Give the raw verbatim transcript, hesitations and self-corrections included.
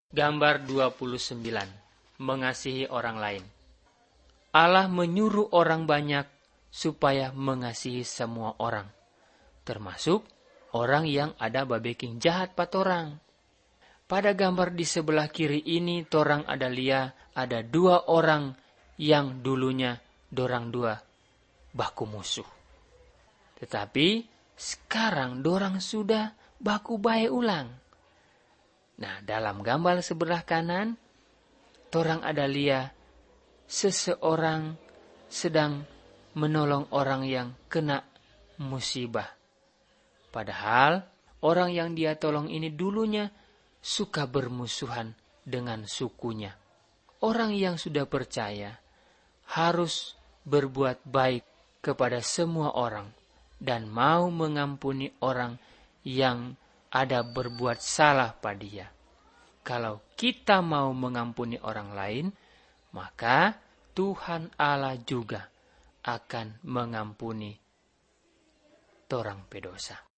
Gambar dua puluh sembilan. Mengasihi orang lain. Allah menyuruh orang banyak supaya mengasihi semua orang, termasuk orang yang ada babeking jahat patorang. Pada gambar di sebelah kiri ini, torang ada lia ada dua orang yang dulunya dorang dua baku musuh. Tetapi sekarang dorang sudah baku bae ulang. Nah, dalam gambar sebelah kanan, torang ada lia seseorang sedang menolong orang yang kena musibah. Padahal orang yang dia tolong ini dulunya suka bermusuhan dengan sukunya. Orang yang sudah percaya harus berbuat baik kepada semua orang dan mau mengampuni orang yang ada berbuat salah pada dia. Kalau kita mau mengampuni orang lain, maka Tuhan Allah juga akan mengampuni torang pedosa.